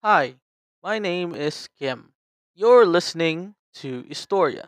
Hi, my name is Kim. You're listening to Historia.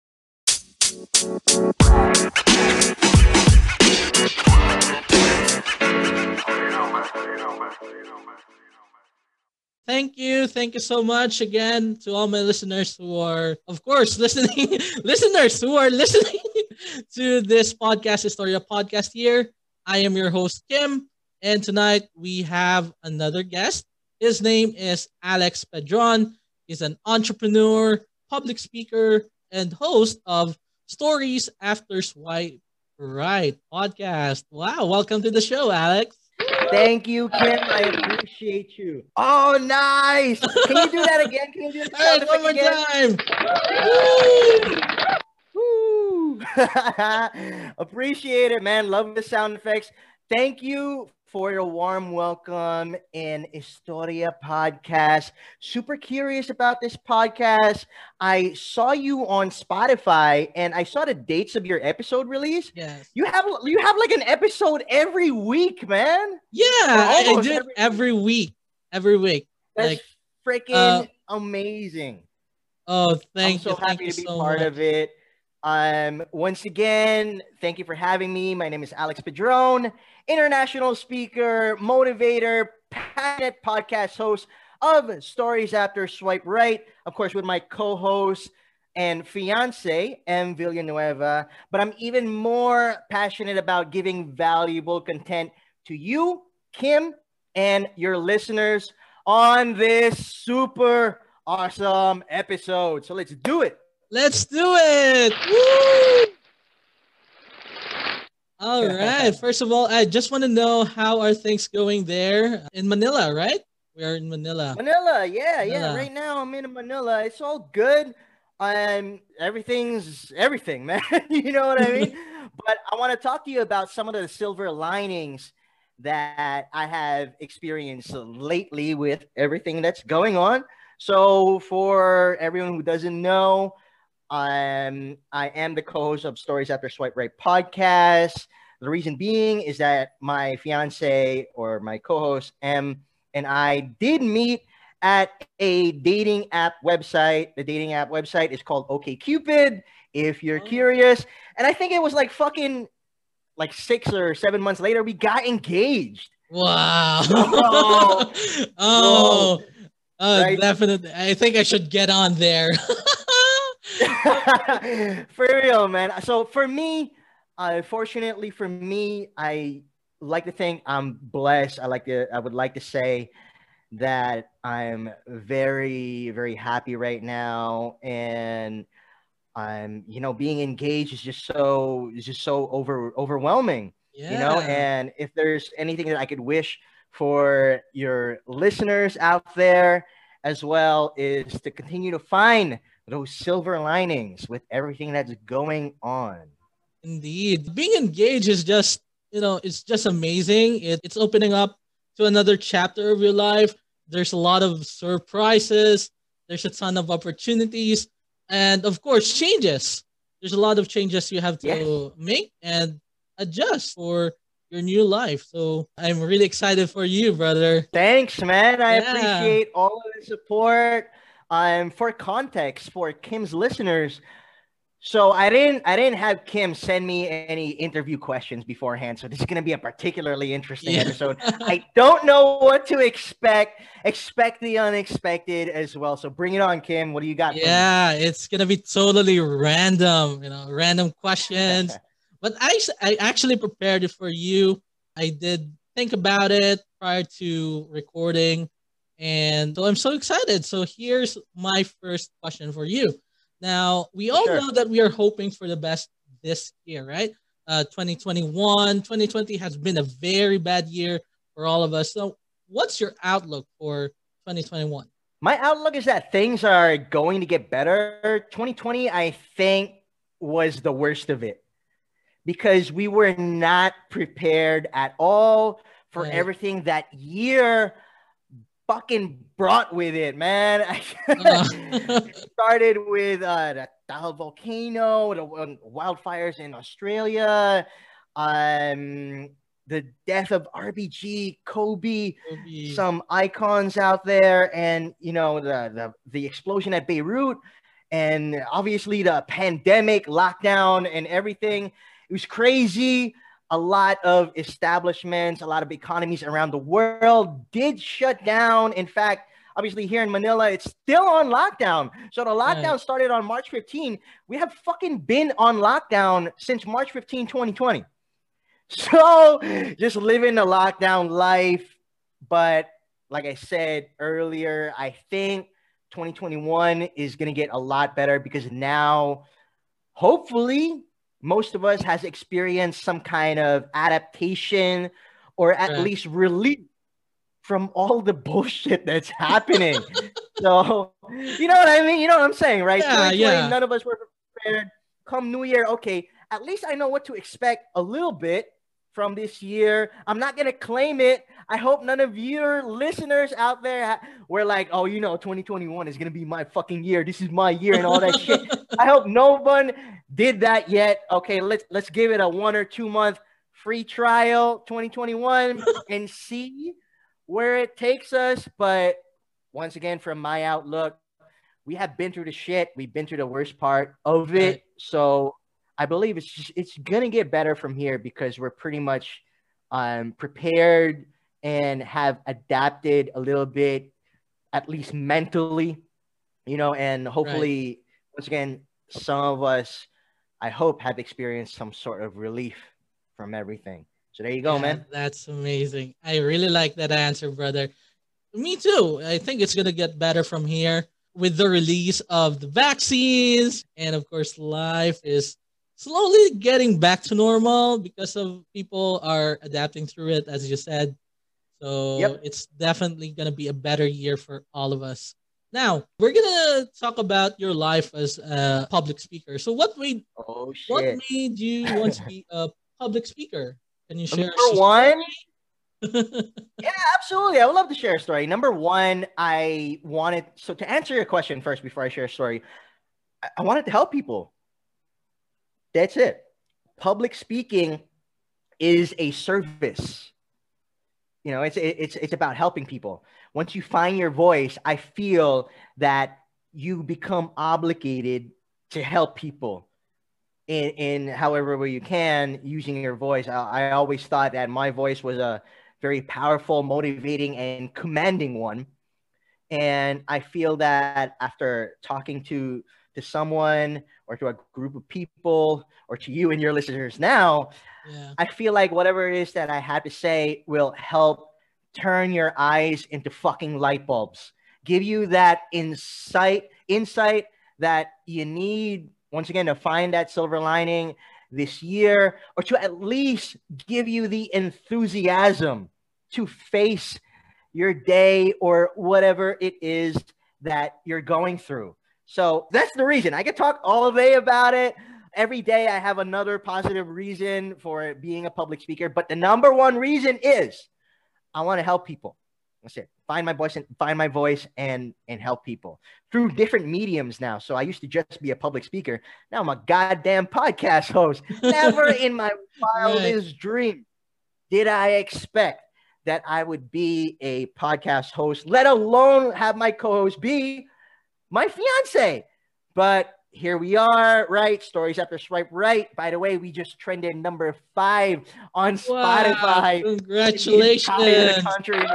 Thank you so much again to all my listeners who are, of course, listening, listeners who are listening to this podcast, Historia podcast here. I am your host, Kim, and tonight we have another guest. His name is Alex Pedron. He's an entrepreneur, public speaker, and host of Stories After Swipe Right podcast. Wow, welcome to the show, Alex. Thank you, Kim. I appreciate you. Oh, nice. Can you do that again? Can you do the All sound right, one effect more again? time. Woo! Woo! Appreciate it, man. Love the sound effects. Thank you for your warm welcome in Historia podcast. Super curious about this podcast. I saw you on Spotify and I saw the dates of your episode release. Yes. You have like an episode every week, man. Yeah, Or I almost do it every week. every week. Every week. That's Like, uh, freaking amazing. oh, I'm thank you. so Thank happy you to be so part much. of it. Once again, thank you for having me. My name is Alex Padron, international speaker, motivator, passionate podcast host of Stories After Swipe Right. Of course, with my co-host and fiance, M. Villanueva. But I'm even more passionate about giving valuable content to you, Kim, and your listeners on this super awesome episode. So let's do it. Let's do it. Woo! All right. First of all, I just want to know how are things going there in Manila, right? We are in Manila. Manila, yeah. Manila. Right now I'm in Manila. It's all good. Everything's everything, man. You know what I mean? But I want to talk to you about some of the silver linings that I have experienced lately with everything that's going on. So for everyone who doesn't know, I am the co-host of Stories After Swipe Right podcast. The reason being is that my fiance or my co-host M and I did meet at a dating app website. The dating app website is called OkCupid. If you're Oh. curious, and I think it was like fucking like 6 or 7 months later, we got engaged. Wow. Bro, bro, Oh, right? definitely. I think I should get on there. For real, man. So for me, fortunately for me, I like to think I'm blessed. I would like to say that I'm very, very happy right now, and being engaged is just so overwhelming, Yeah. And if there's anything that I could wish for your listeners out there as well is to continue to find those silver linings with everything that's going on. Indeed. Being engaged is just, it's just amazing. It's opening up to another chapter of your life. There's a lot of surprises, there's a ton of opportunities, and of course, changes. There's a lot of changes you have Yes. to make and adjust for your new life. So I'm really excited for you, brother. Thanks, man. I Yeah. appreciate all of the support. For context, for Kim's listeners, so I didn't have Kim send me any interview questions beforehand. So this is gonna be a particularly interesting Yeah. episode. I don't know what to expect. Expect the unexpected as well. So bring it on, Kim. What do you got for me? Yeah, it's gonna be totally random, random questions. But I actually prepared it for you. I did think about it prior to recording, and so I'm so excited. So here's my first question for you. Now, we For all sure. know that we are hoping for the best this year, right? 2021, 2020 has been a very bad year for all of us. So, what's your outlook for 2021? My outlook is that things are going to get better. 2020, I think, was the worst of it because we were not prepared at all for Right. everything that year fucking brought with it, man. Uh, It started with the Tahoe volcano, the wildfires in Australia. Um, the death of RBG, Kobe, Kobe. some icons out there, and the explosion at Beirut, and obviously the pandemic, lockdown, and everything. It was crazy. A lot of establishments, a lot of economies around the world did shut down. In fact, obviously here in Manila, it's still on lockdown. So the lockdown Right. started on March 15. We have fucking been on lockdown since March 15, 2020. So just living the lockdown life. But like I said earlier, I think 2021 is going to get a lot better because now, hopefully, most of us has experienced some kind of adaptation or at Correct. least relief from all the bullshit that's happening. So, you know what I mean? You know what I'm saying, right? Yeah, 2020, yeah. none of us were prepared. Come New Year, okay, at least I know what to expect a little bit from this year. I'm not going to claim it. I hope none of your listeners out there were like, oh, 2021 is going to be my fucking year. This is my year and all that shit. I hope no one did that yet. Okay, let's give it a 1 or 2 month free trial 2021 and see where it takes us. But once again, from my outlook, we have been through the shit. We've been through the worst part of Right. it. So I believe it's gonna get better from here because we're pretty much prepared and have adapted a little bit, at least mentally, and Right. hopefully, once again, some of us, I hope, have experienced some sort of relief from everything. So there you go, Yeah, man. that's amazing. I really like that answer, brother. Me too. I think it's gonna get better from here with the release of the vaccines, and of course, life is slowly getting back to normal because of people are adapting through it, as you said. So Yep. it's definitely gonna be a better year for all of us. Now we're gonna talk about your life as a public speaker. So Oh what shit. made you want to be a public speaker? Can you share Number a one, story? yeah, absolutely. I would love to share a story. Number one, I wanted, so to answer your question first before I share a story, I wanted to help people. That's it. Public speaking is a service. It's about helping people. Once you find your voice, I feel that you become obligated to help people in however way you can using your voice. I always thought that my voice was a very powerful, motivating, and commanding one. And I feel that after talking to someone or to a group of people or to you and your listeners now, Yeah. I feel like whatever it is that I had to say will help turn your eyes into fucking light bulbs. Give you that insight that you need once again to find that silver lining this year, or to at least give you the enthusiasm to face your day or whatever it is that you're going through. So that's the reason. I could talk all day about it. Every day I have another positive reason for being a public speaker, but the number one reason is I want to help people. That's it. Find my voice and help people through different mediums now. So I used to just be a public speaker. Now I'm a goddamn podcast host. Never in my Right. wildest dream did I expect that I would be a podcast host, let alone have my co-host be my fiance. But here we are, right? Stories after swipe right. By the way, we just trended number 5 on Wow. Spotify in the entire Congratulations. country.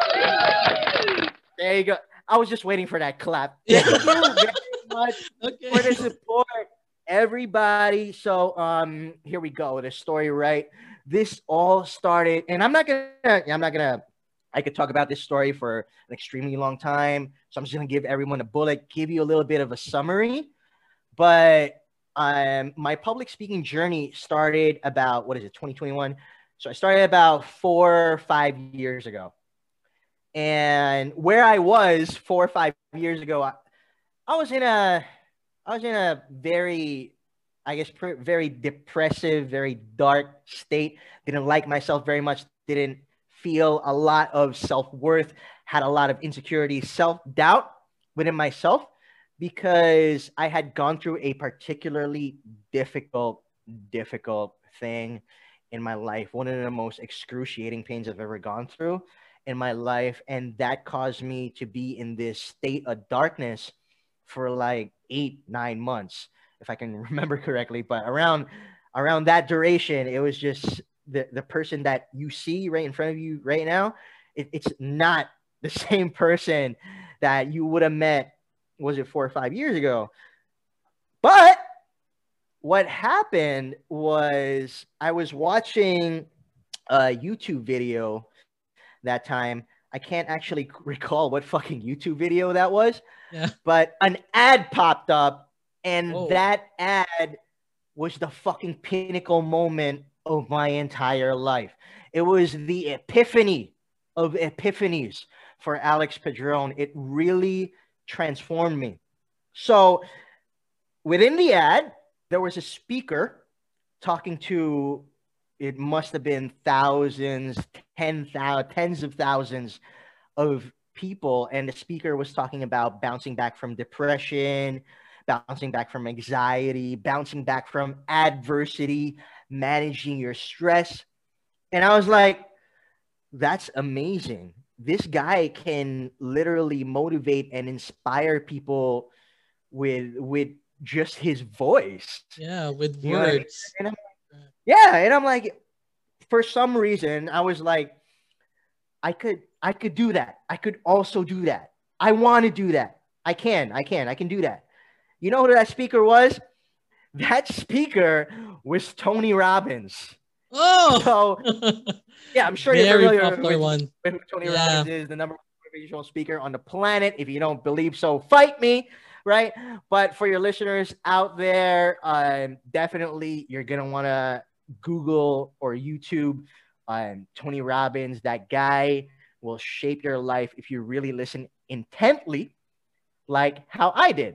There you go. I was just waiting for that clap. Yeah. Thank you very much for the Okay. support, everybody. So here we go. The story, right? This all started, and I'm not gonna I could talk about this story for an extremely long time. So I'm just gonna give everyone a bullet, give you a little bit of a summary. But my public speaking journey started about, what is it, 2021? So I started about 4 or 5 years ago. And where I was 4 or 5 years ago, I was in a I was in a very, I guess, very depressive, very dark state. Didn't like myself very much. Didn't feel a lot of self worth. Had a lot of insecurity, self doubt within myself because I had gone through a particularly difficult thing in my life, one of the most excruciating pains I've ever gone through in my life. And that caused me to be in this state of darkness for like 8, 9 months, if I can remember correctly. But around that duration, it was just the person that you see right in front of you right now. It's not the same person that you would have met, was it 4 or 5 years ago? But what happened was I was watching a YouTube video that time. I can't actually recall what fucking YouTube video that was, Yeah. but an ad popped up, and Oh. that ad was the fucking pinnacle moment of my entire life. It was the epiphany of epiphanies for Alex Padron. It really transformed me. So within the ad, there was a speaker talking to, it must have been thousands, tens of thousands of people. And the speaker was talking about bouncing back from depression, bouncing back from anxiety, bouncing back from adversity, managing your stress. And I was like, that's amazing. This guy can literally motivate and inspire people with just his voice. Yeah, with You know what I mean? words. And I'm like, for some reason, I was like, I could do that. I could also do that. I want to do that. I can do that. You know who that speaker was? That speaker was Tony Robbins. Oh, So yeah, I'm sure you're very familiar popular with one. who Tony Yeah. Robbins is, the number one motivational speaker on the planet. If you don't believe so, fight me, right? But for your listeners out there, definitely you're gonna want to Google or YouTube Tony Robbins. That guy will shape your life if you really listen intently, like how I did.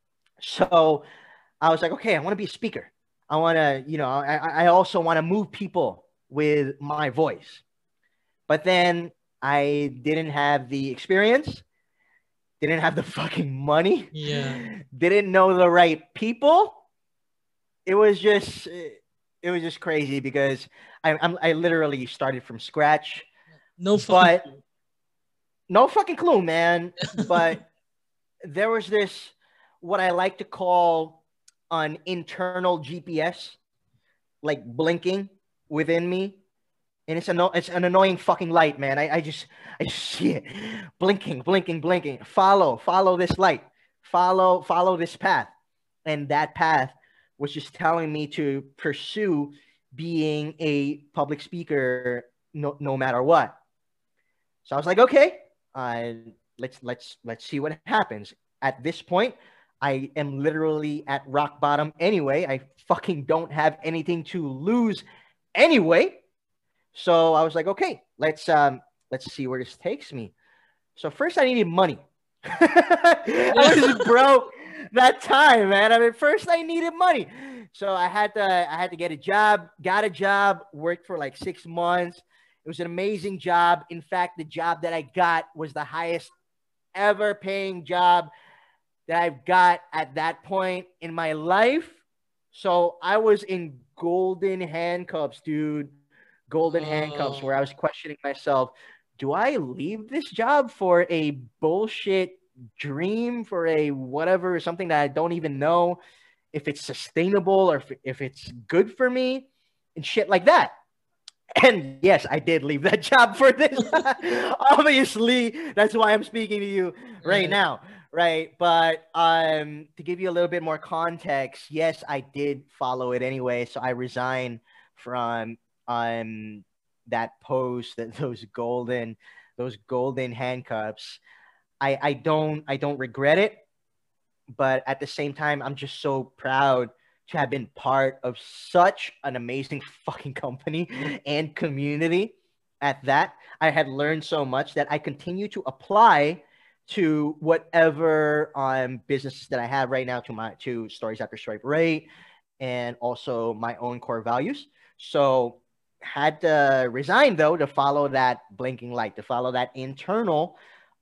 So I was like, okay, I want to be a speaker. I want to, I also want to move people with my voice. But then I didn't have the experience, didn't have the fucking money, Yeah. didn't know the right people. It was just crazy because I literally started from scratch. No But fun. no fucking clue, man. But there was this, what I like to call an internal GPS, like blinking within me. And it's an annoying fucking light, man. I just see it blinking, blinking, blinking. Follow this light. Follow this path. And that path was just telling me to pursue being a public speaker no matter what. So I was like, okay, let's see what happens. At this point, I am literally at rock bottom anyway. I fucking don't have anything to lose anyway. So I was like, okay, let's see where this takes me. So first I needed money. I was broke that time, man. I mean, first I needed money. So I had to get a job, got a job, worked for like 6 months. It was an amazing job. In fact, the job that I got was the highest ever paying job that I've got at that point in my life. So I was in golden handcuffs, dude. Golden handcuffs, where I was questioning myself, do I leave this job for a bullshit dream, for a whatever, something that I don't even know if it's sustainable or if it's good for me and shit like that. And yes, I did leave that job for this. Obviously, that's why I'm speaking to you right now, right? But to give you a little bit more context, yes, I did follow it anyway. So I resigned from that post, that those golden handcuffs. I don't regret it, but at the same time, I'm just so proud to have been part of such an amazing fucking company and community. At that, I had learned so much that I continue to apply to whatever businesses that I have right now, to Stories After Stripe Rate, and also my own core values. So had to resign though to follow that blinking light, to follow that internal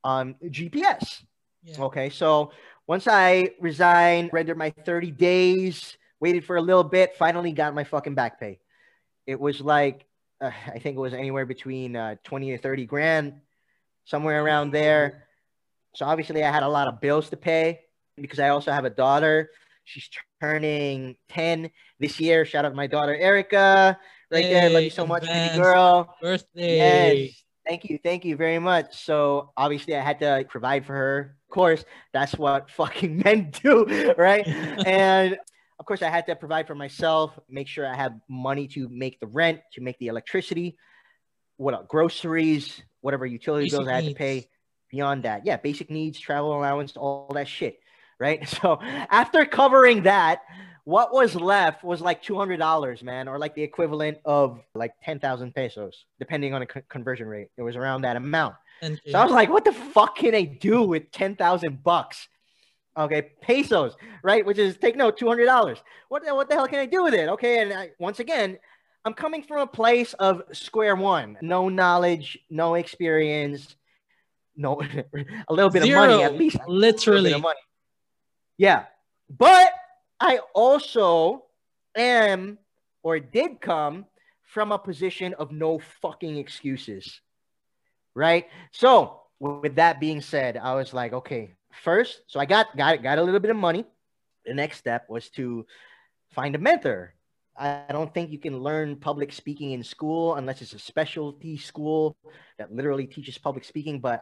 GPS. Yeah. Okay, so once I resigned, rendered my 30 days, waited for a little bit, finally got my fucking back pay. it was like I think it was anywhere between 20 or 30 grand, somewhere around there. So obviously I had a lot of bills to pay because I also have a daughter. She's turning 10 this year. Shout out to my daughter Erica. Right there. Love you Hey, so much, baby advance girl. Yes. birthday. Thank you. Thank you very much. So obviously I had to provide for her. Of course, that's what fucking men do, right? And of course I had to provide for myself, make sure I have money to make the rent, to make the electricity, what groceries, whatever utility bills Basic I had to needs. pay beyond that. Yeah, basic needs, travel allowance, all that shit. Right. So after covering that, what was left was like $200, man, or like the equivalent of like 10,000 pesos, depending on the conversion rate. It was around that amount. So I 10K. was like, what the fuck can I do with 10,000 bucks? Okay, pesos, right? Which is, take note, $200. What the hell can I do with it? Okay, and once again, I'm coming from a place of square one, no knowledge, no experience, no a little bit of money, at Zero. least a little bit of Literally. money. Yeah, but I also am or did come from a position of no fucking excuses, right? So with that being said, I was like, okay, first, so I got a little bit of money. The next step was to find a mentor. I don't think you can learn public speaking in school unless it's a specialty school that literally teaches public speaking. But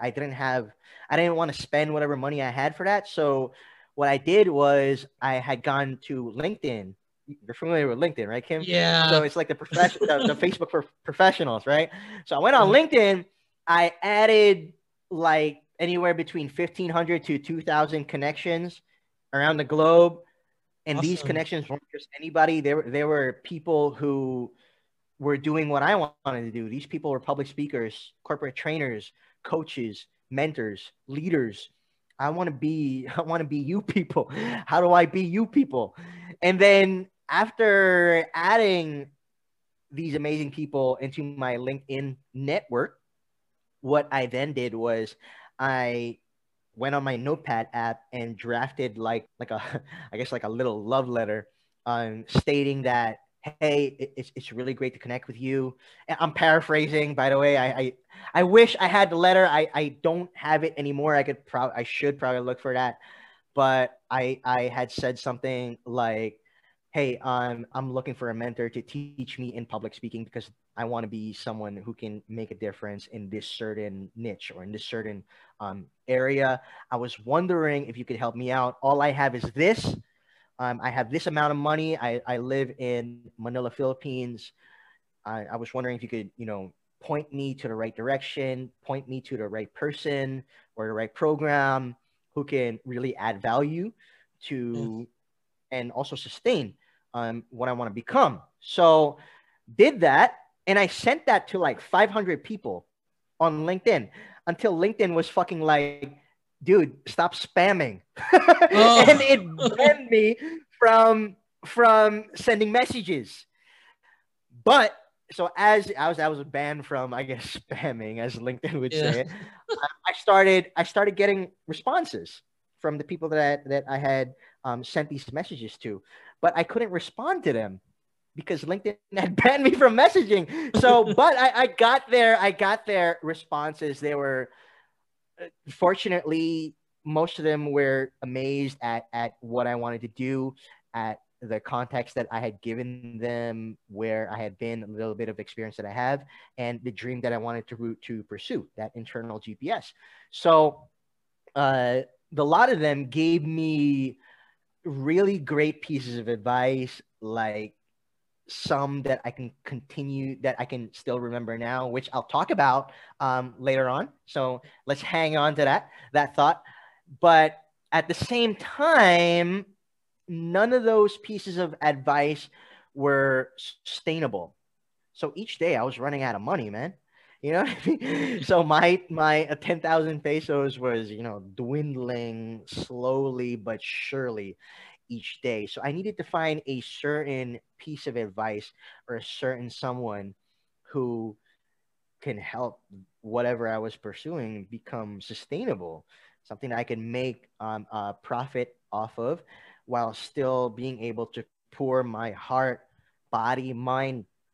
I didn't want to spend whatever money I had for that. So what I did was I had gone to LinkedIn. You're familiar with LinkedIn, right, Kim? So Yeah. it's like the Facebook for professionals, right? So I went on Yeah. LinkedIn. I added like anywhere between 1,500 to 2,000 connections around the globe, and these Awesome. connections weren't just anybody. There were people who were doing what I wanted to do. These people were public speakers, corporate trainers, coaches, mentors, leaders. I want to be you people. How do I be you people? And then after adding these amazing people into my LinkedIn network, what I then did was I went on my notepad app and drafted like a I guess like a little love letter, stating that, hey, it's really great to connect with you. And I'm paraphrasing, by the way. I wish I had the letter. I don't have it anymore. I should probably look for that. But I had said something like, hey, I'm looking for a mentor to teach me in public speaking because I want to be someone who can make a difference in this certain niche or in this certain area. I was wondering if you could help me out. All I have is this. I have this amount of money. I live in Manila, Philippines. I was wondering if you could, point me to the right direction, point me to the right person or the right program who can really add value Yes. to and also sustain what I want to become. So did that, and I sent that to like 500 people on LinkedIn until LinkedIn was fucking like, dude, stop spamming, and it Oh. banned me from sending messages. But so as I was banned from, I guess, spamming, as LinkedIn would Yeah. say it. I started getting responses from the people that I had sent these messages to, but I couldn't respond to them because LinkedIn had banned me from messaging. So, but I got their responses. They were, fortunately, most of them were amazed at what I wanted to do, at the context that I had given them, where I had been, a little bit of experience that I have, and the dream that I wanted to pursue, that internal GPS. So, uh, the lot of them gave me really great pieces of advice, like some that I can continue, that I can still remember now, which I'll talk about later on. So let's hang on to that thought. But at the same time, none of those pieces of advice were sustainable. So each day I was running out of money, man. You know what I mean? So my 10,000 pesos was, dwindling slowly but surely each day. So I needed to find a certain piece of advice or a certain someone who can help whatever I was pursuing become sustainable, something I can make a profit off of while still being able to pour my heart, body, mind,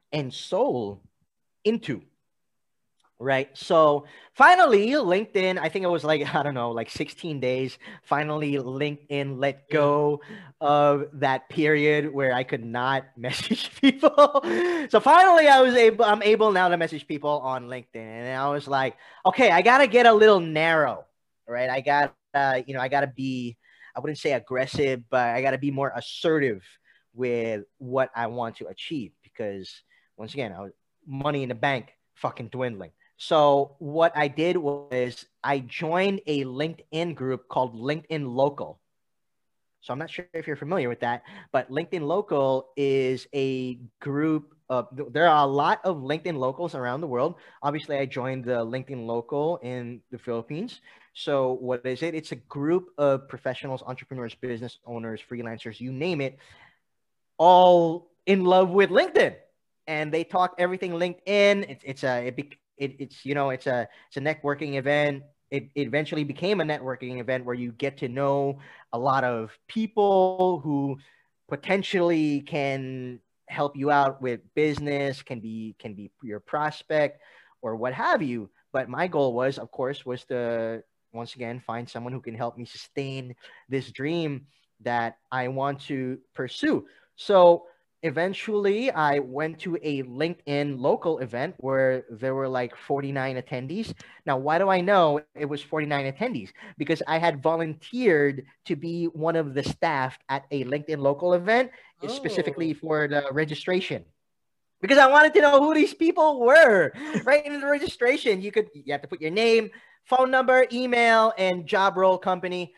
and soul into. Right. So finally, LinkedIn, I think it was like, I don't know, like 16 days. Finally, LinkedIn let Yeah. go of that period where I could not message people. So finally, I'm able now to message people on LinkedIn. And I was like, okay, I got to get a little narrow, right? I got to be, I wouldn't say aggressive, but I got to be more assertive with what I want to achieve because once again, money in the bank fucking dwindling. So what I did was I joined a LinkedIn group called LinkedIn Local. So I'm not sure if you're familiar with that, but LinkedIn Local is a group of, there are a lot of LinkedIn locals around the world. Obviously, I joined the LinkedIn Local in the Philippines. So what is it? It's a group of professionals, entrepreneurs, business owners, freelancers, you name it, all in love with LinkedIn. And they talk everything LinkedIn. It's a networking event. It eventually became a networking event where you get to know a lot of people who potentially can help you out with business, can be your prospect or what have you. But my goal was, of course, was to once again find someone who can help me sustain this dream that I want to pursue. So eventually I went to a LinkedIn local event where there were like 49 attendees. Now, why do I know it was 49 attendees? Because I had volunteered to be one of the staff at a LinkedIn local event, Oh. specifically for the registration. Because I wanted to know who these people were. Right in the registration, you have to put your name, phone number, email, and job role company.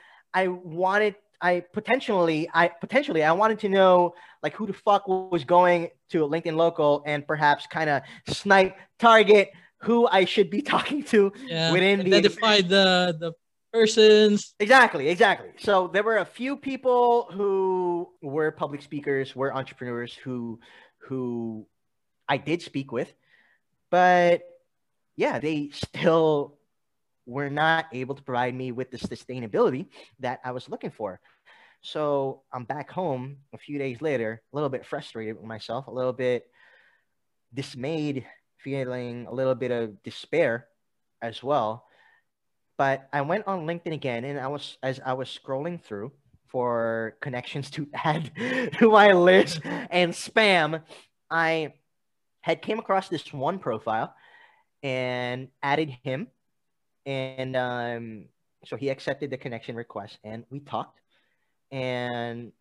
I wanted to know like who the fuck was going to a LinkedIn local and perhaps kind of snipe target who I should be talking to Yeah. within the Identify the persons. Exactly. So there were a few people who were public speakers, were entrepreneurs who I did speak with, but yeah, they still were not able to provide me with the sustainability that I was looking for. So I'm back home a few days later, a little bit frustrated with myself, a little bit dismayed, feeling a little bit of despair as well. But I went on LinkedIn again, and as I was scrolling through for connections to add to my list and spam, I had came across this one profile and added him, and so he accepted the connection request, and we talked, and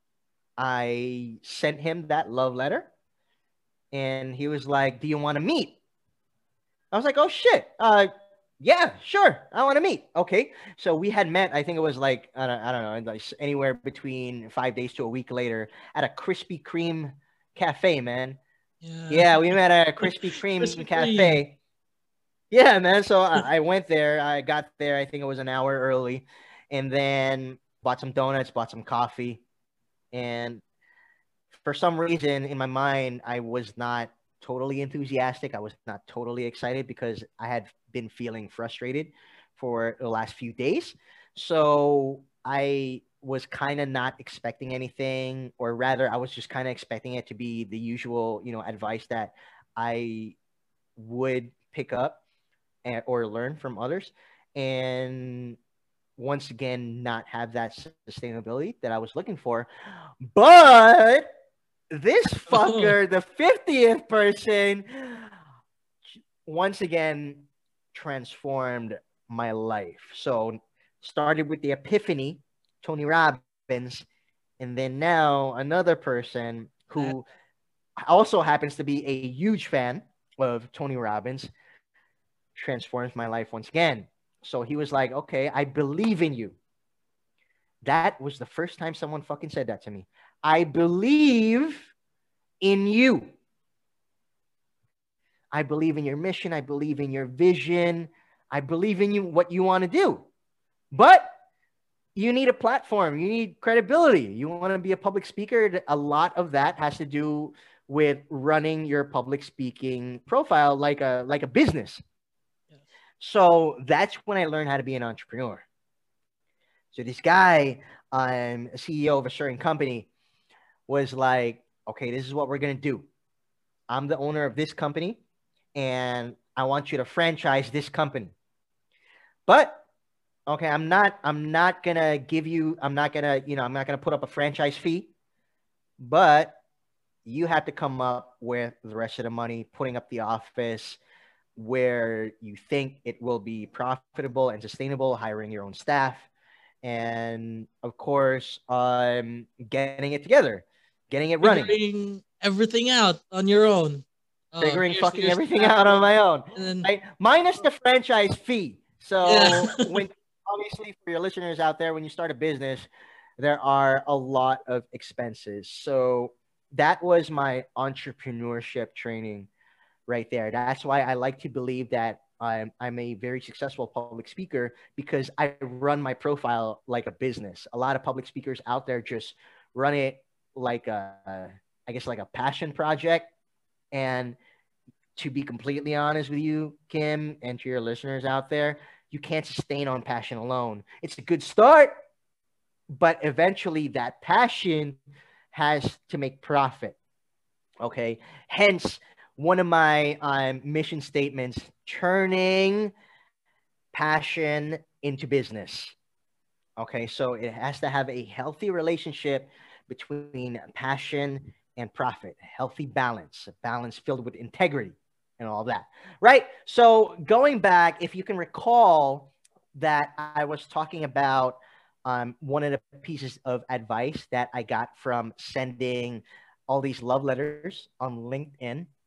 I sent him that love letter, and he was like, "Do you want to meet?" I was like, "Oh shit, yeah, sure, I want to meet." Okay, so we had met. I think it was like I don't know, like anywhere between 5 days to a week later at a Krispy Kreme cafe, man. Yeah. Yeah, we met at a Krispy Kreme Krispy Kreme. cafe. Yeah, man. So I went there. I got there. I think it was an hour early, and then bought some donuts, bought some coffee, and for some reason in my mind, I was not totally enthusiastic. I was not totally excited because I had been feeling frustrated for the last few days. So I was kind of not expecting anything, or rather, I was just kind of expecting it to be the usual, advice that I would pick up or learn from others. And once again, not have that sustainability that I was looking for. But this Oh. fucker, the 50th person, once again transformed my life. So started with the epiphany, Tony Robbins, and then now another person That. who also happens to be a huge fan of Tony Robbins transforms my life once again. So he was like, "Okay, I believe in you." That was the first time someone fucking said that to me. I believe in you. I believe in your mission. I believe in your vision. I believe in you, what you want to do. But you need a platform. You need credibility. You want to be a public speaker. A lot of that has to do with running your public speaking profile like a business. Yes. So that's when I learned how to be an entrepreneur. So this guy, a CEO of a certain company, was like, okay, this is what we're gonna do. I'm the owner of this company, and I want you to franchise this company. But okay, I'm not gonna give you, I'm not gonna put up a franchise fee, but you have to come up with the rest of the money, putting up the office where you think it will be profitable and sustainable, hiring your own staff, and of course, getting it together, getting it running, Figuring everything out on your own. figuring Here's fucking your everything staff, out on my own, and then right? Minus the franchise fee. yeah, So when obviously for your listeners out there, when you start a business, there are a lot of expenses. So that was my entrepreneurship training right there. That's why I like to believe that I'm a very successful public speaker because I run my profile like a business. A lot of public speakers out there just run it like I guess like a passion project. And to be completely honest with you, Kim, and to your listeners out there, you can't sustain on passion alone. It's a good start, but eventually that passion has to make profit. Okay. Hence, one of my mission statements, turning passion into business. Okay. So it has to have a healthy relationship between passion and profit, healthy balance, a balance filled with integrity and all that. Right. So going back, if you can recall that I was talking about one of the pieces of advice that I got from sending all these love letters on LinkedIn,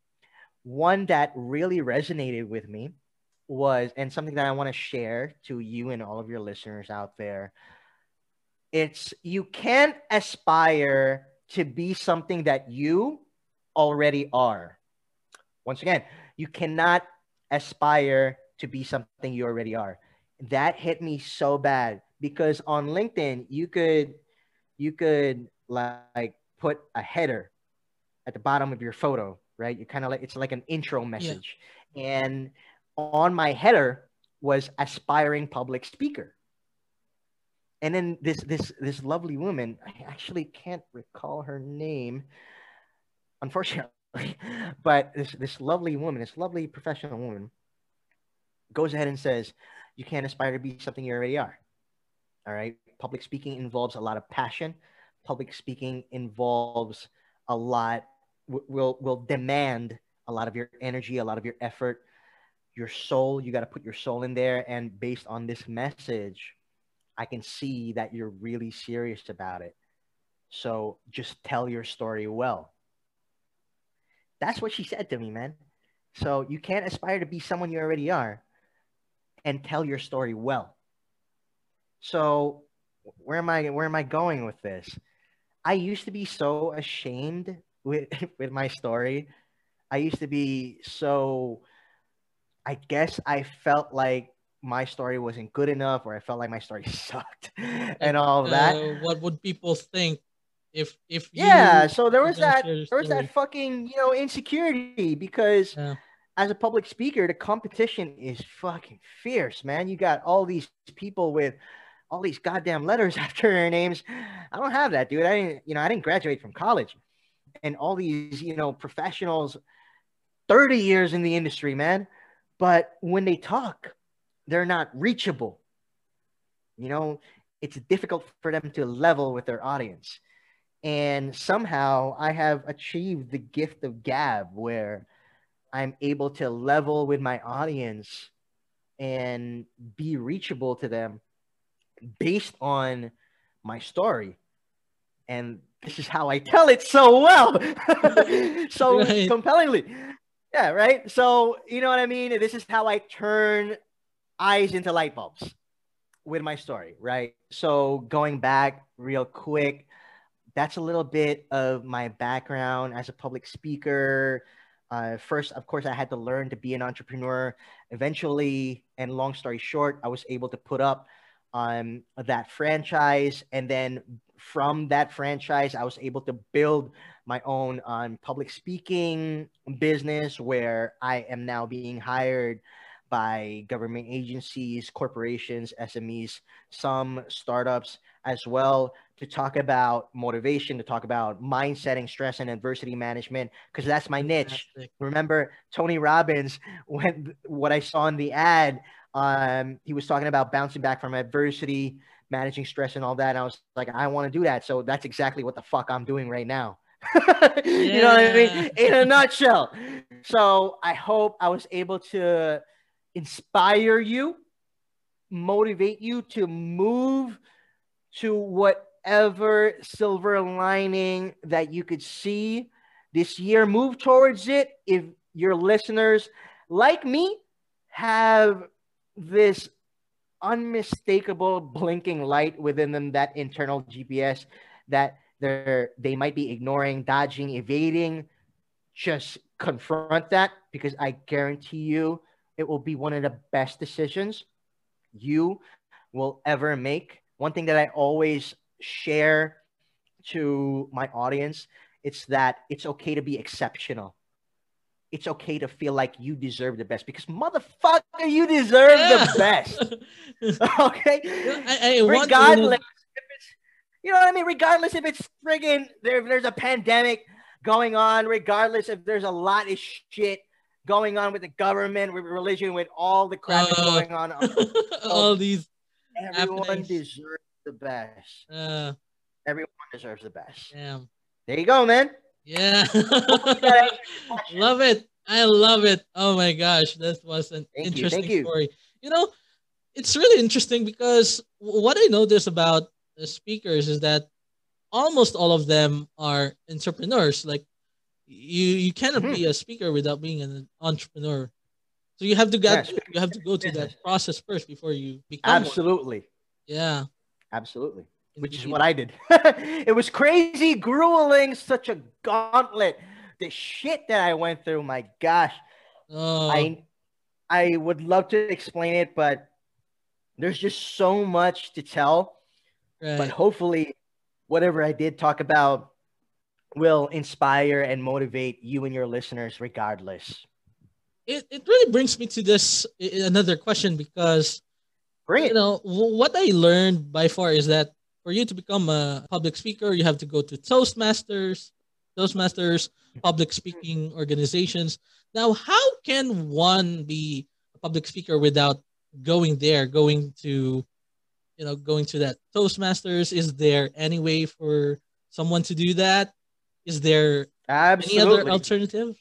one that really resonated with me was, and something that I want to share to you and all of your listeners out there, it's you can't aspire to be something that you already are. Once again, you cannot aspire to be something you already are. That hit me so bad because on LinkedIn you could like put a header at the bottom of your photo, right? You kind of like, it's like an intro yeah, message. And on my header was aspiring public speaker. And then this lovely woman, I actually can't recall her name, unfortunately, but this lovely woman, this lovely professional woman goes ahead and says, "You can't aspire to be something you already are." All right. Public speaking involves a lot of passion. Public speaking involves a lot, will demand a lot of your energy, a lot of your effort, your soul. You got to put your soul in there. And based on this message, I can see that you're really serious about it. So just tell your story well. That's what she said to me, man. So you can't aspire to be someone you already are and tell your story well. So where am I going with this? I used to be so ashamed with with my story. I used to be so, I guess I felt like my story wasn't good enough or I felt like my story sucked like and all of that. what would people think if Yeah, you so there are was gonna that share your there was that story? fucking, insecurity because Yeah, as a public speaker, the competition is fucking fierce, man. You got all these people with all these goddamn letters after their names. I don't have that, dude. I didn't graduate from college. And all these, professionals, 30 years in the industry, man. But when they talk, they're not reachable. You know, it's difficult for them to level with their audience. And somehow I have achieved the gift of gab where I'm able to level with my audience and be reachable to them based on my story. And this is how I tell it so well, so right. compellingly. Yeah, right. So, you know what I mean? This is how I turn eyes into light bulbs with my story, right? So, going back real quick, that's a little bit of my background as a public speaker. First, of course, I had to learn to be an entrepreneur. Eventually, and long story short, I was able to put up that franchise. And then from that franchise, I was able to build my own public speaking business where I am now being hired by government agencies, corporations, SMEs, some startups as well to talk about motivation, to talk about mindsetting, stress, and adversity management, because that's my niche. Fantastic. Remember Tony Robbins, when what I saw in the ad, he was talking about bouncing back from adversity, managing stress, and all that. And I was like, I want to do that. So that's exactly what the fuck I'm doing right now. You know what I Yeah. mean? In a nutshell. So I hope I was able to inspire you, motivate you to move to whatever silver lining that you could see this year. Move towards it. If your listeners, like me, have this unmistakable blinking light within them, that internal GPS that they might be ignoring, dodging, evading, just confront that, because I guarantee you it will be one of the best decisions you will ever make. One thing that I always share to my audience, it's that it's okay to be exceptional. It's okay to feel like you deserve the best, because motherfucker, you deserve Yeah. the best. Okay? I want to, Regardless if it's, you know what I mean? Regardless if it's friggin' there's a pandemic going on, regardless if there's a lot of shit going on with the government, with religion, with all the crap that's uh, going on. all these Everyone happenings. deserves the best. Uh, Everyone deserves the best. damn. There you go, man. Yeah. Hopefully that answers your question. Love it. I love it. Oh my gosh, that was an Thank you. Thank interesting you. story. You know, it's really interesting because what I notice about the speakers is that almost all of them are entrepreneurs. Like you cannot be Mhm. a speaker without being an entrepreneur. So you have to Yeah, get you have to go to business. that process first before you become one. Absolutely. Yeah. Absolutely. Which is Indeed. what I did. It was crazy, grueling, such a gauntlet. The shit that I went through, my gosh. Oh, I would love to explain it, but there's just so much to tell. But right. hopefully, whatever I did talk about will inspire and motivate you and your listeners regardless. It really brings me to this another question because Bring you it. know what I learned by far is that for you to become a public speaker, you have to go to Toastmasters, public speaking organizations. Now, how can one be a public speaker without going there, going to that Toastmasters? Is there any way for someone to do that? Is there any other Absolutely. alternative?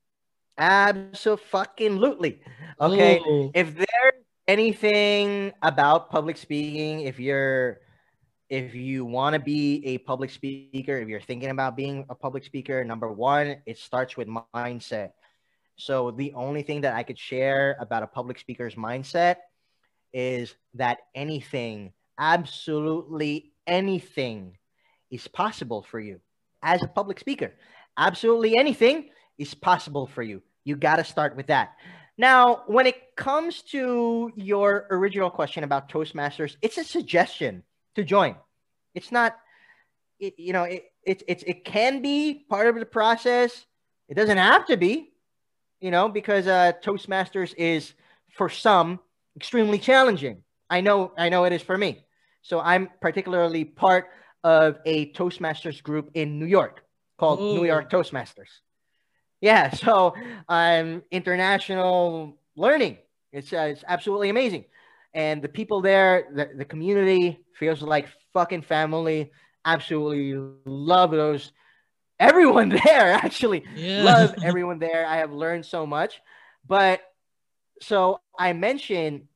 Absolutely. Okay. Oh, If there's anything about public speaking, if you want to be a public speaker, if you're thinking about being a public speaker, number one, it starts with mindset. So the only thing that I could share about a public speaker's mindset is that anything, absolutely anything, is possible for you as a public speaker. Absolutely anything is possible for you. You got to start with that. Now, when it comes to your original question about Toastmasters, it's a suggestion to join. It's not, it can be part of the process. It doesn't have to be, because Toastmasters is for some extremely challenging. I know it is for me. So I'm particularly part of a Toastmasters group in New York called New oh, York Toastmasters. Yeah, so I'm international learning. It's absolutely amazing, and the people there, the community feels like fucking family. Absolutely love those. Everyone there, actually yeah. love everyone there. I have learned so much, but so I mentioned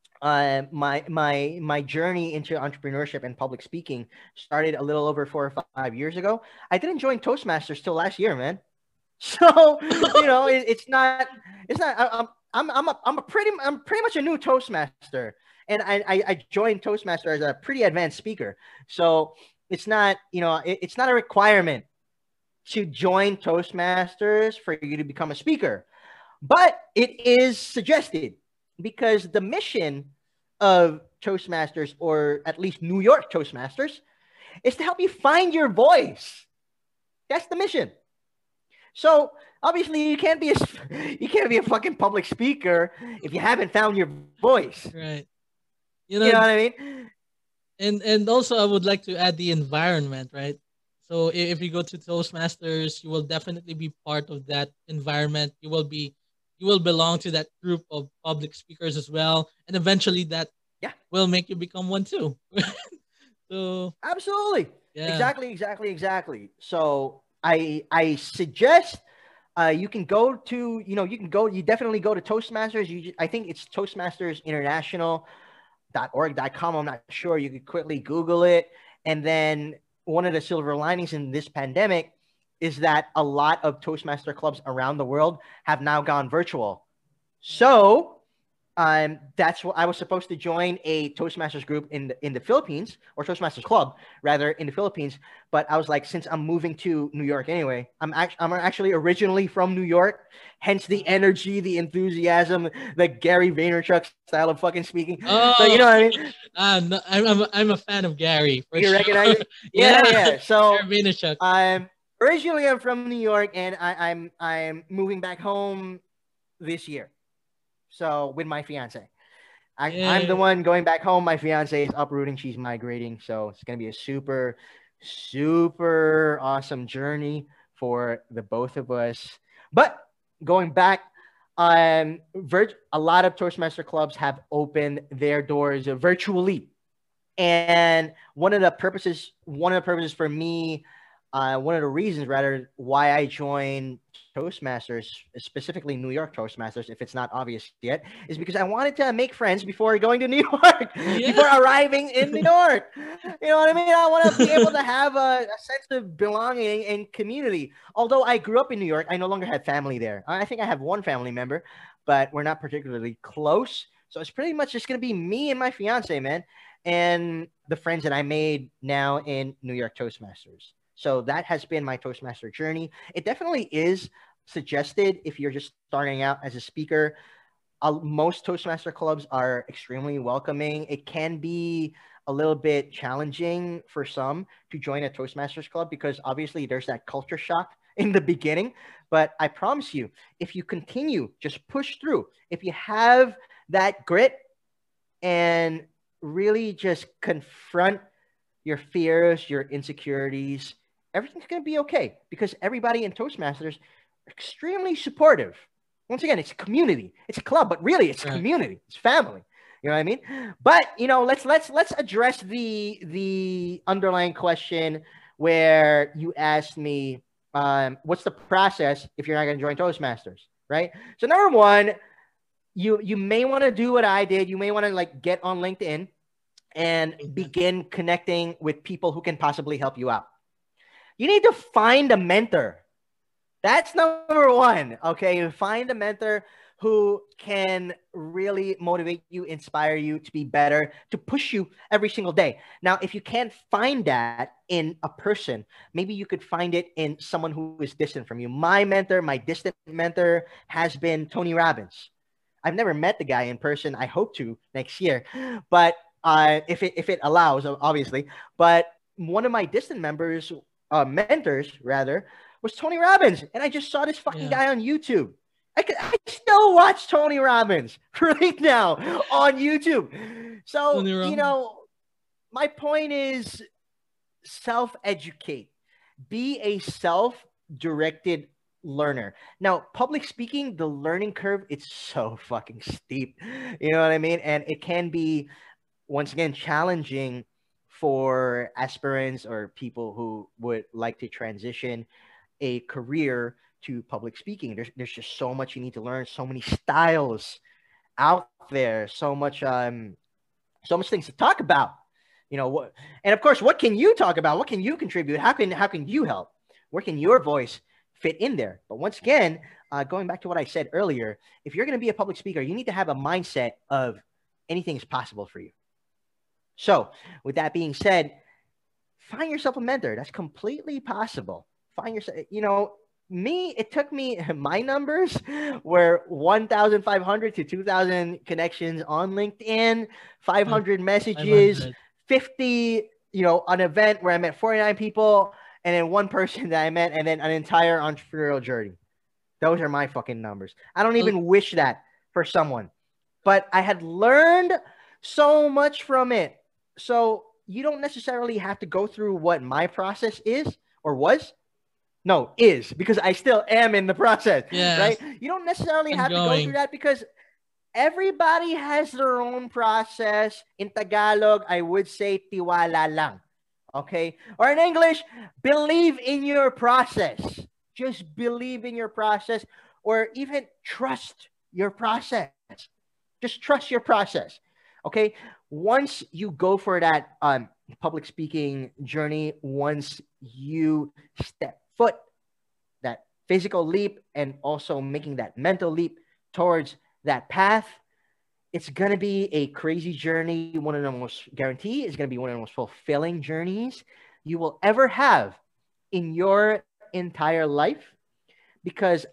my journey into entrepreneurship and public speaking started a little over 4 or 5 years ago. I didn't join Toastmasters till last year, man. So it's not. I'm pretty much a new Toastmaster, and I joined Toastmaster as a pretty advanced speaker. So it's not it's not a requirement to join Toastmasters for you to become a speaker, but it is suggested because the mission of Toastmasters, or at least New York Toastmasters, is to help you find your voice. That's the mission. So obviously you can't be a fucking public speaker if you haven't found your voice. Right. You know what I mean? And also I would like to add the environment, right? So if you go to Toastmasters, you will definitely be part of that environment. You will belong to that group of public speakers as well, and eventually that Yeah, will make you become one too. So absolutely. yeah, Exactly. So I suggest you can go to, you definitely go to Toastmasters. I think it's toastmastersinternational.org.com. I'm not sure. You could quickly Google it. And then one of the silver linings in this pandemic is that a lot of Toastmaster clubs around the world have now gone virtual. So that's what I was supposed to join a Toastmasters group in the Philippines, or Toastmasters club rather, in the Philippines. But I was like, since I'm moving to New York anyway, I'm actually originally from New York, hence the energy, the enthusiasm, the Gary Vaynerchuk style of fucking speaking. So you oh, know what I mean? no, I'm a fan of Gary for You sure. recognize it? Yeah, Yeah, yeah. So Gary Vaynerchuk. I'm originally I'm from New York, and I'm moving back home this year. So with my fiance. I'm the Yeah, one going back home. My fiance is uprooting. She's migrating. So it's going to be a super, super awesome journey for the both of us. But going back, a lot of Toastmaster clubs have opened their doors virtually. And one of the purposes for me, one of the reasons rather why I joined Toastmasters, specifically New York Toastmasters, if it's not obvious yet, is because I wanted to make friends before going to New York, yeah. before arriving in New York. You know what I mean? I want to be able to have a sense of belonging and community. Although I grew up in New York, I no longer have family there. I think I have one family member, but we're not particularly close. So it's pretty much just going to be me and my fiance, man, and the friends that I made now in New York Toastmasters. So that has been my Toastmaster journey. It definitely is suggested if you're just starting out as a speaker. Most Toastmaster clubs are extremely welcoming. It can be a little bit challenging for some to join a Toastmasters club because obviously there's that culture shock in the beginning. But I promise you, if you continue, just push through. If you have that grit and really just confront your fears, your insecurities, everything's going to be okay because everybody in Toastmasters are extremely supportive. Once again, it's a community, it's a club, but really it's Right. community, it's family. You know what I mean? But let's address the underlying question where you asked me, what's the process if you're not going to join Toastmasters, right? So number one, you may want to do what I did. You may want to like get on LinkedIn and Yeah. begin connecting with people who can possibly help you out. You need to find a mentor. That's number one. Okay. You find a mentor who can really motivate you, inspire you to be better, to push you every single day. Now, if you can't find that in a person, maybe you could find it in someone who is distant from you. My distant mentor has been Tony Robbins. I've never met the guy in person. I hope to next year, but if it allows, obviously. But one of my distant mentors rather, was Tony Robbins, and I just saw this fucking Yeah. guy on YouTube. I still watch Tony Robbins right now on YouTube. So Tony Robbins. my point is self-educate. Be a self-directed learner. Now, public speaking, the learning curve, it's so fucking steep. You know what I mean? And it can be, once again, challenging for aspirants or people who would like to transition a career to public speaking. There's just so much you need to learn, so many styles out there, so much things to talk about. What, and of course, what can you talk about? What can you contribute? How can you help? Where can your voice fit in there? But once again, going back to what I said earlier, if you're going to be a public speaker, you need to have a mindset of anything is possible for you. So, with that being said, find yourself a mentor. That's completely possible. Find yourself, it took me, my numbers were 1,500 to 2,000 connections on LinkedIn, Five 500 messages, 500. 50, an event where I met 49 people, and then one person that I met, and then an entire entrepreneurial journey. Those are my fucking numbers. I don't Well, even wish that for someone, but I had learned so much from it. So you don't necessarily have to go through what my process is or was. No, is, because I still am in the process, Yes. right? You don't necessarily have to go through Ongoing. that because everybody has their own process. In Tagalog, I would say tiwala lang. Okay? Or in English, believe in your process. Just believe in your process or even trust your process. Just trust your process. Okay? Once you go for that public speaking journey, once you step foot that physical leap and also making that mental leap towards that path, it's going to be a crazy journey. One of the most guaranteed is going to be one of the most fulfilling journeys you will ever have in your entire life, because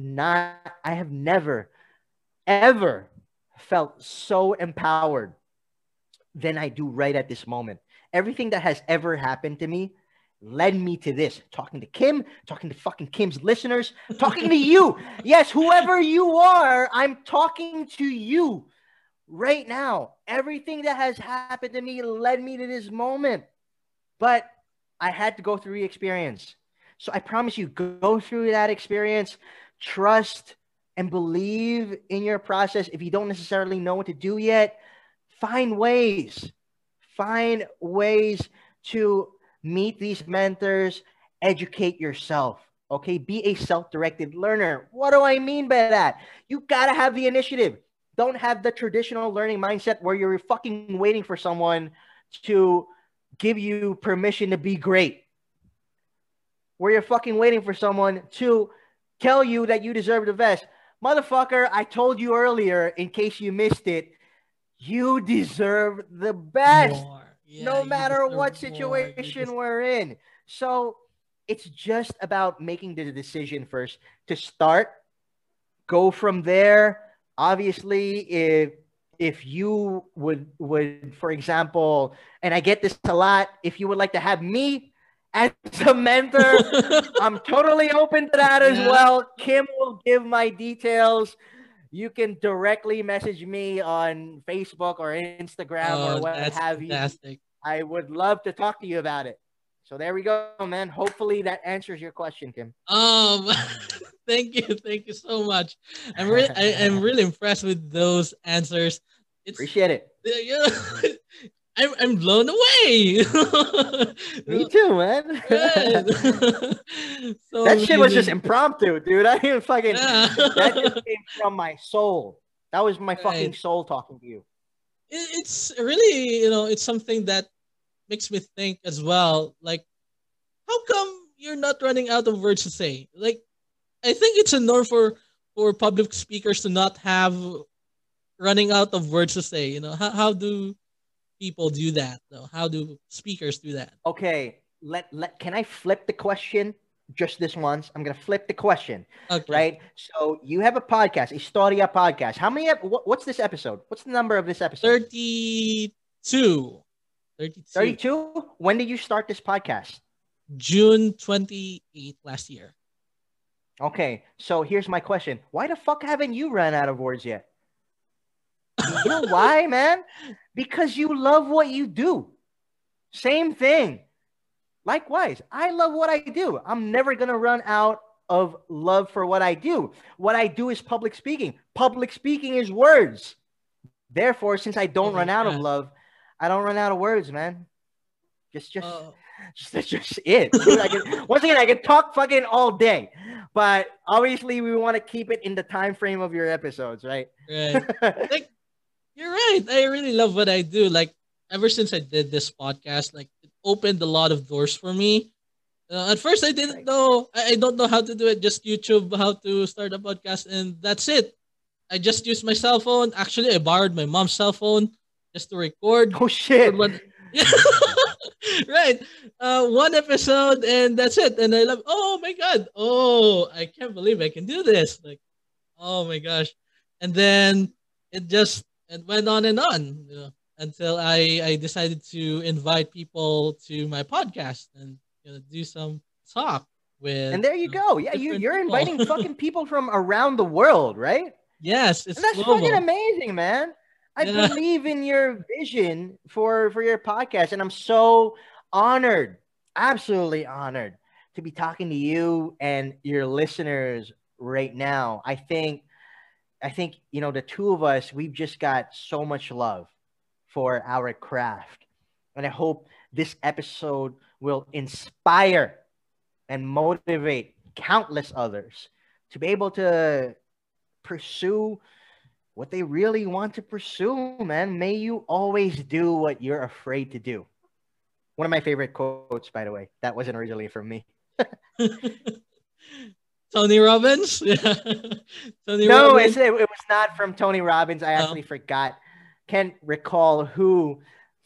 I have never, ever felt so empowered than I do right at this moment. Everything that has ever happened to me led me to this. Talking to Kim, talking to fucking Kim's listeners, talking to you. Yes, whoever you are, I'm talking to you right now. Everything that has happened to me led me to this moment. But I had to go through the experience. So I promise you, go through that experience, trust and believe in your process. If you don't necessarily know what to do yet, find ways. Find ways to meet these mentors, educate yourself. Okay, be a self-directed learner. What do I mean by that? You gotta have the initiative. Don't have the traditional learning mindset where you're fucking waiting for someone to give you permission to be great. Where you're fucking waiting for someone to tell you that you deserve the best. Motherfucker, I told you earlier, in case you missed it, you deserve the best. More. Yeah, No you matter deserve what more. You situation we're in. So it's just about making the decision first to start, go from there. Obviously, if you would for example, and I get this a lot, if you would like to have me as a mentor, I'm totally open to that as Yeah. well. Kim will give my details. You can directly message me on Facebook or Instagram or Oh, what that's have you. fantastic. I would love to talk to you about it. So there we go, man. Hopefully that answers your question, Kim. Thank you so much. I'm really impressed with those answers. It's Appreciate it. you know, I'm blown away. Me too, man. Right. So That shit was just amazing. impromptu, dude. I didn't fucking. Yeah. That just came from my soul. That was my fucking Right. soul talking to you. It's really, it's something that makes me think as well. Like, how come you're not running out of words to say? Like, I think it's a norm for public speakers to not have running out of words to say. How do people do that though? How do speakers do that? Okay, can I flip the question just this once? I'm gonna flip the question, Okay. right? So you have a podcast, Historia podcast. How many? What's this episode? What's the number of this episode? 32. 32. 32. When did you start this podcast? June 28th last year. Okay, so here's my question: why the fuck haven't you run out of words yet? You know why, man? Because you love what you do. Same thing. Likewise, I love what I do. I'm never going to run out of love for what I do. What I do is public speaking. Public speaking is words. Therefore, since I don't run out of God. love, I don't run out of words, man. Oh. That's just it. Dude, once again, I can talk fucking all day. But obviously, we want to keep it in the time frame of your episodes, right? Right. Like, you're right. I really love what I do. Like, ever since I did this podcast, like, it opened a lot of doors for me. At first, I didn't know. I don't know how to do it. Just YouTube, how to start a podcast, and that's it. I just used my cell phone. Actually, I borrowed my mom's cell phone just to record. Oh, shit. Yeah. Right. One episode, and that's it. And I love. Oh my god. Oh, I can't believe I can do this. Like, oh my gosh. And then it went on and on. Until I decided to invite people to my podcast and do some talk with. And there you go. Yeah, different you're people. inviting fucking people from around the world, right? Yes, it's And that's global. fucking amazing, man. I Yeah. believe in your vision for your podcast, and I'm so honored, absolutely honored to be talking to you and your listeners right now. I think the two of us, we've just got so much love for our craft, and I hope this episode will inspire and motivate countless others to be able to pursue what they really want to pursue, man. May you always do what you're afraid to do. One of my favorite quotes, by the way. That wasn't originally from me. Tony Robbins. Yeah. Tony No, Robbins. it was not from Tony Robbins. I Oh, actually forgot. Can't recall who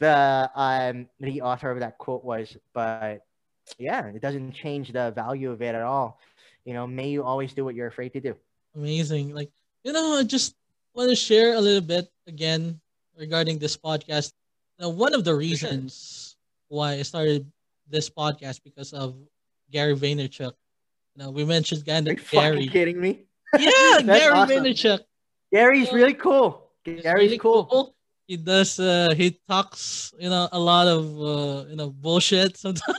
the author of that quote was, but yeah, it doesn't change the value of it at all. May you always do what you're afraid to do. amazing. Like, I just want to share a little bit again regarding this podcast. Now, one of the For sure. reasons why I started this podcast because of Gary Vaynerchuk. We mentioned Are you fucking Gary. kidding me? Yeah, That's Gary awesome. Vaynerchuk. Gary's Uh, really cool. He's Gary's really cool. cool. He does. He talks. A lot of bullshit. Sometimes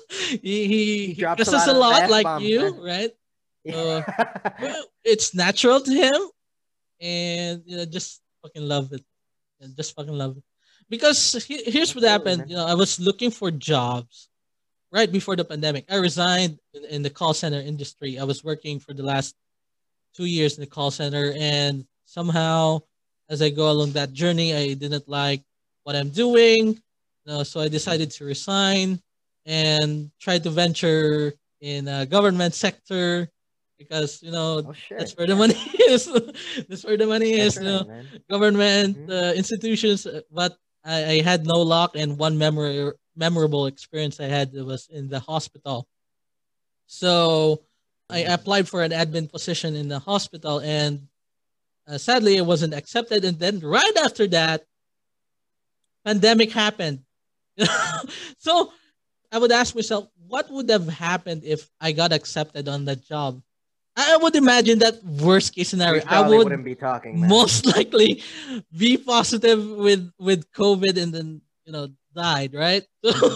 He he drops a cusses lot a of lot F like bombs, you, man. right? So Yeah. it's natural to him, and just fucking love it. And just fucking love it. Because here's what Absolutely, happened. man. I was looking for jobs right before the pandemic. I resigned in the call center industry. I was working for the last 2 years in the call center, and somehow, as I go along that journey, I didn't like what I'm doing. So I decided to resign and try to venture in a government sector because Oh that's shit. where the Yeah. money is. That's where the money That's is. right, man. Government Hmm. institutions, but I had no luck. And one memorable experience I had was in the hospital. So I Mm. applied for an admin position in the hospital, and sadly, it wasn't accepted. And then right after that, pandemic happened. So I would ask myself, what would have happened if I got accepted on that job? I would imagine that worst case We scenario. I probably would wouldn't be talking, man. most likely be positive with COVID and then died, right?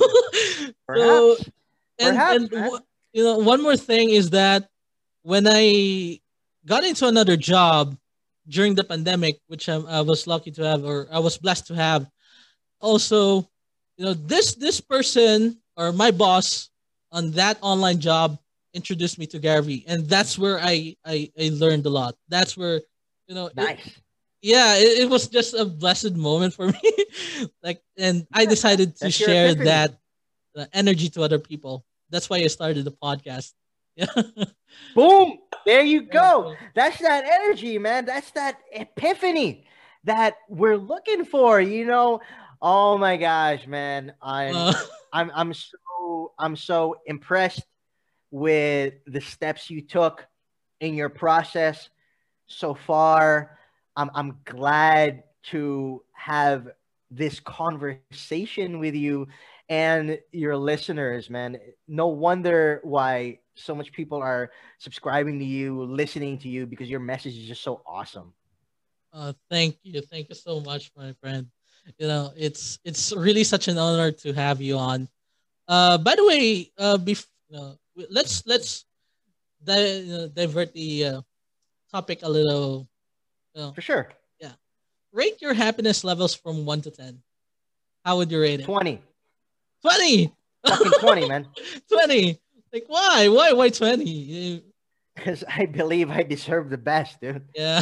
So Perhaps. and Perhaps, man. one more thing is that when I got into another job during the pandemic, which I was lucky to have, or I was blessed to have, also, this person or my boss on that online job introduced me to Gary, and that's where I learned a lot. That's where, it, Nice. yeah, it was just a blessed moment for me. Like, and I Yeah, man. decided to That's your share epiphany. that energy to other people. That's why I started the podcast. Yeah. Boom. There you Yeah, go. so, That's that energy, man. That's that epiphany that we're looking for, Oh my gosh, man. I'm uh, I'm I'm so impressed with the steps you took in your process so far. I'm glad to have this conversation with you and your listeners, man. No wonder why so much people are subscribing to you, listening to you, because your message is just so awesome. thank you so much, my friend. It's really such an honor to have you on. By the way, let's divert the topic a little. Uh, For sure. yeah, rate your happiness levels from 1 to 10. How would you rate it? 20. 20. Fucking 20, man. 20. Like why? Why 20? Because I believe I deserve the best, dude. Yeah.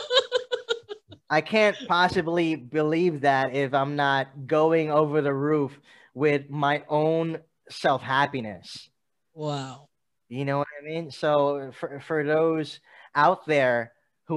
I can't possibly believe that if I'm not going over the roof with my own self happiness. Wow. You know what I mean? So for those out there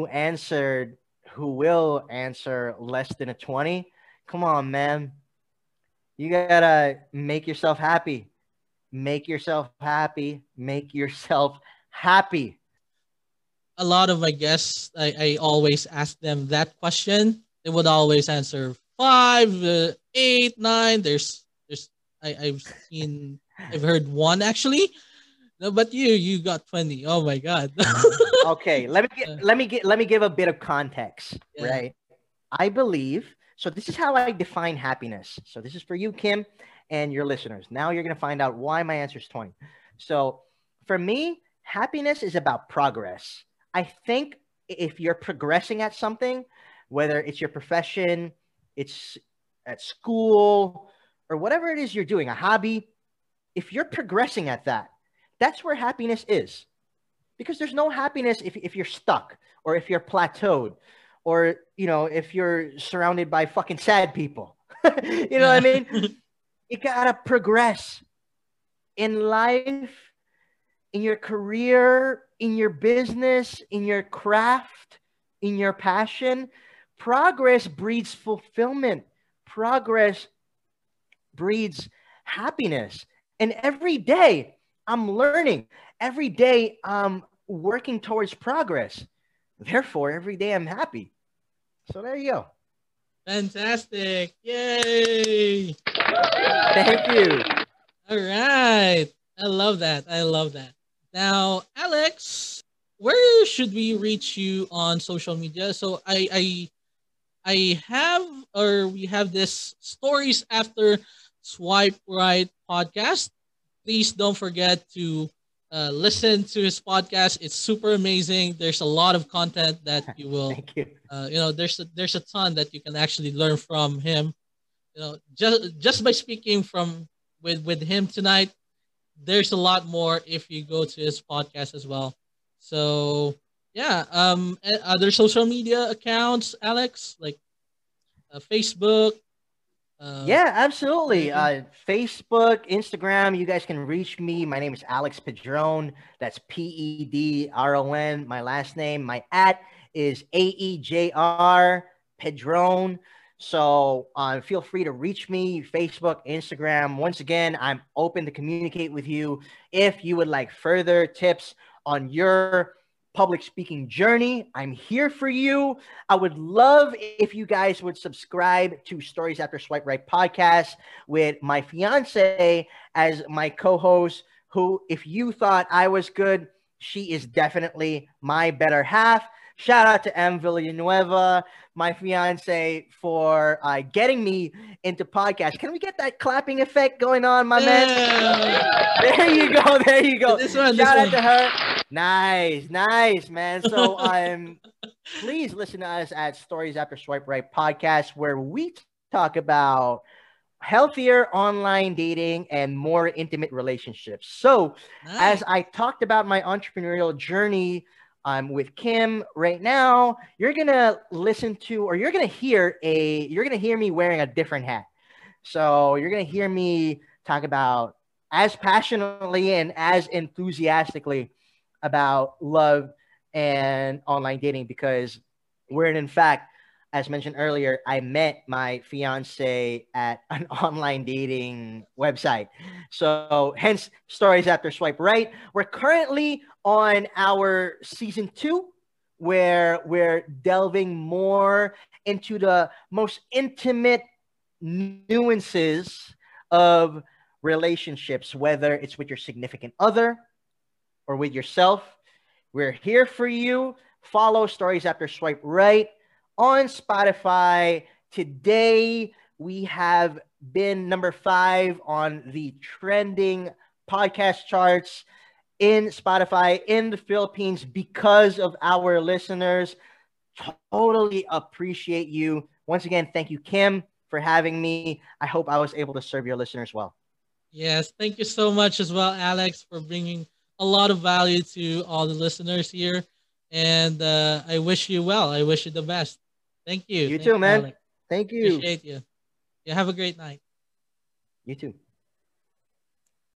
who will answer less than a 20, come on, man. You gotta make yourself happy. Make yourself happy. Make yourself happy. A lot of my guests, I always ask them that question. They would always answer 5, 8, 9. I've seen, I've heard one actually. No, but you got 20. Oh my god. Okay, Uh, let me give a bit of context, yeah. right? I believe, so this is how I define happiness. So this is for you, Kim, and your listeners. Now you're going to find out why my answer is 20. So for me, happiness is about progress. I think if you're progressing at something, whether it's your profession, it's at school, or whatever it is you're doing, a hobby, if you're progressing at that, that's where happiness is. Because there's no happiness if you're stuck or if you're plateaued or, if you're surrounded by fucking sad people. You know what I Yeah. mean? You gotta progress in life, in your career, in your business, in your craft, in your passion. Progress breeds fulfillment. Progress breeds happiness. And every day I'm learning. Every day I'm working towards progress. Therefore, every day I'm happy. So there you go. Fantastic. Yay. Thank you. All right. I love that. I love that. Now, Alex, where should we reach you on social media? So I have, or we have this stories after swipe right podcast. Please don't forget to listen to his podcast. It's super amazing. There's a lot of content that you will, Thank you. there's a ton that you can actually learn from him. Just by speaking from with him tonight, there's a lot more if you go to his podcast as well. So yeah, other social media accounts, Alex, like Facebook. Yeah, absolutely. Anything? Facebook, Instagram, you guys can reach me. My name is Alex Pedron. That's Pedron. My last name, my at is AEJR Pedron. So feel free to reach me, Facebook, Instagram. Once again, I'm open to communicate with you. If you would like further tips on your public speaking journey, I'm here for you. I would love if you guys would subscribe to Stories After Swipe Right podcast with my fiance as my co-host, who, if you thought I was good, she is definitely my better half. Shout out to M. Villanueva, my fiance, for getting me into podcasts. Can we get that clapping effect going on, my man? Yeah. There you go. There you go. This one. Shout out This to one. her. Nice, man. So please listen to us at Stories After Swipe Right podcast, where we talk about healthier online dating and more intimate relationships. So Nice. as I talked about my entrepreneurial journey with Kim right now, you're gonna listen to, or you're gonna hear me wearing a different hat. So you're gonna hear me talk about as passionately and as enthusiastically about love and online dating, because we're in fact, as mentioned earlier, I met my fiance at an online dating website. So hence Stories After Swipe Right. We're currently on our season 2, where we're delving more into the most intimate nuances of relationships, whether it's with your significant other or with yourself. We're here for you. Follow Stories After Swipe Right on Spotify. Today, we have been number 5 on the trending podcast charts in Spotify in the Philippines because of our listeners. Totally appreciate you. Once again, thank you, Kim, for having me. I hope I was able to serve your listeners well. Yes, thank you so much as well, Alex, for bringing a lot of value to all the listeners here. And I wish you well. I wish you the best. Thank you. You Thank too, you, man. Alex. Thank you. Appreciate you. You have a great night. You too.